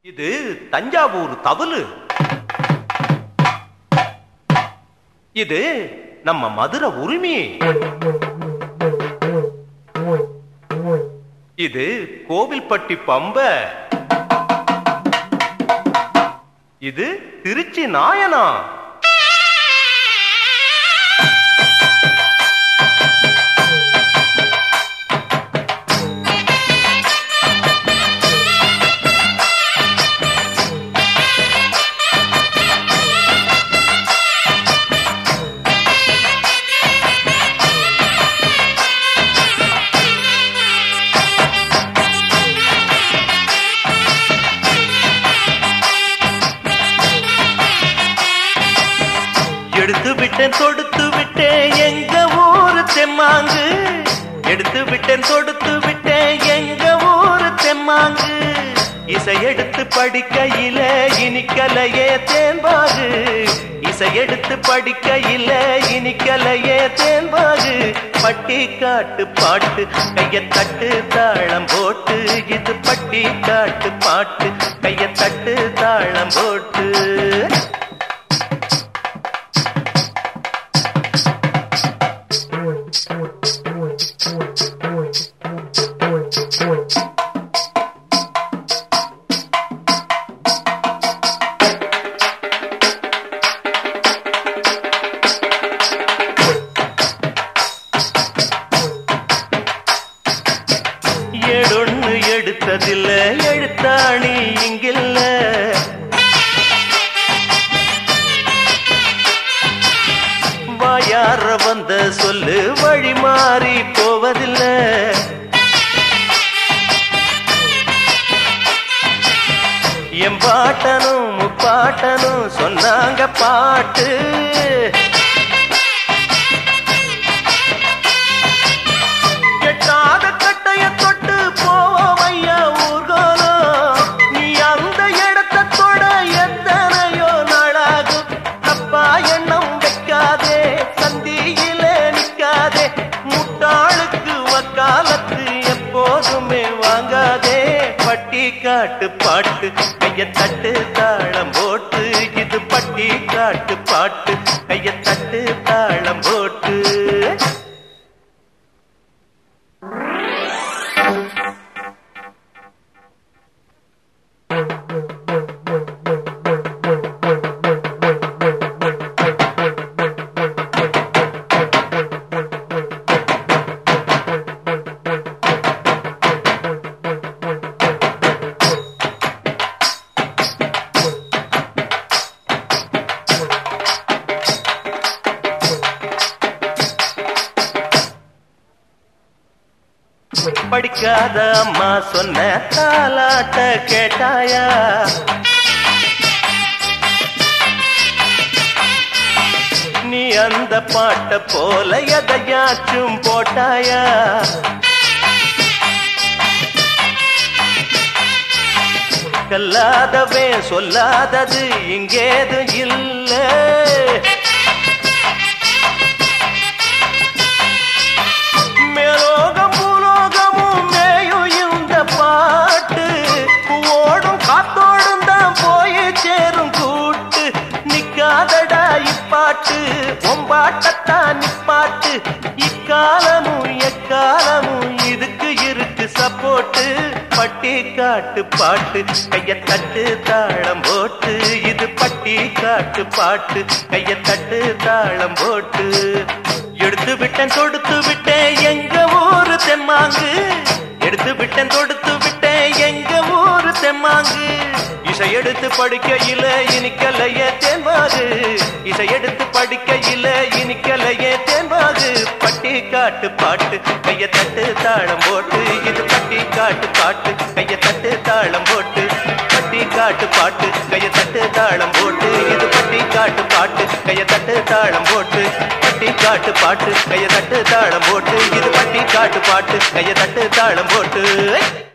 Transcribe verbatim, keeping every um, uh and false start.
இது தஞ்சாவூர் தவளு. இது நம்ம மதுரை உரிமை. இது கோவில்பட்டி பம்ப. இது திருச்சி நாயனா. எடுத்து விட்டேன் தொடுத்து விட்டேன் எங்க ஊரு தெம்மாங்கு. எடுத்து விட்டேன் தொடுத்து விட்டேன் எங்க ஊரு தெம்மாங்கு. இசை எடுத்து படிக்கையில இனிக்கலையே தேன்பாகு. இசை எடுத்து படிக்கையில இனிக்கலையே தேன்பாகு. பட்டி காட்டு பாட்டு கைய தட்டு தாளம் போட்டு. இது பட்டி காட்டு பாட்டு கைய தட்டு தாளம் போட்டு. ஏடொன்னு எடுத்ததில்ல எழுத்தாணி இங்கில்ல. வாயார வந்த சொல்லு வழி மாறி போவதில்லை. எம் பாட்டனும் முப்பாட்டனும் சொன்னாங்க பாட்டு. எட்டாத கட்டைய தொட்டு போவோம் ஐயா ஊர்கோலம். நீ அந்த இடத்தை தொட எத்தனையோ நாளாகும். தப்பா எண்ணம் வைக்காதே சந்தியில நிக்காதே. முட்டாளுக்கு வக்காலத்து எப்போதுமே வாங்காதே. பட்டி காட்டு பாட்டு கைய தட்டு தாளம் போட்டு. இது பட்டி காட்டு பாட்டு கைய தட்டு தாளம் போட்டு. படிக்காத அம்மா சொன்ன தாலாட்ட கேட்டாயா? நீ அந்த பாட்ட போல எதையாச்சும் போட்டாயா? கல்லாதவே சொல்லாதது இங்கேது இல்ல. மேலோகம் பூலோகமும் மேயும் இந்த பாட்டு. ஓடும் காத்தோடும் தான் போய் சேரும் கூட்டு. நிக்காதடா இப்பாட்டு ஒம்பாட்டத்தான் நிப்பாட்டு. இக்காலமும் எக்காலமும் இதுக்கு இருக்கு சப்போட்டு. பட்டி காட்டு பாட்டு கைய தட்டு தாளம் போட்டு. இது பட்டி காட்டு பாட்டு கைய தட்டு தாளம் போட்டு. எடுத்து விட்டேன் தொடுத்து விட்டேன் எங்க ஊரு தெம்மாங்கு. எடுத்து விட்டேன் தொடுத்து விட்டேன் எங்க ஊரு தெம்மாங்கு. இசை எடுத்து படிக்கையில இனிக்கலையே தேன்பாகு. இசை எடுத்து படிக்கையில இனிக்கலையே தேன்பாகு. பட்டி காட்டு பாட்டு கைய தட்டு தாளம் போட்டு. இது பட்டி காட்டு பாட்டு கைய தட்டு தாளம் போட்டு. பட்டி காட்டு பாட்டு கைய தட்டு தாளம் போட்டு. இது பட்டி காட்டு பாட்டு கைய தட்டு தாளம் போட்டு. பட்டி காட்டு பாட்டு கைய தட்டு தாளம் போட்டு. இது பட்டி காட்டு பாட்டு கைய தட்டு தாளம் போட்டு.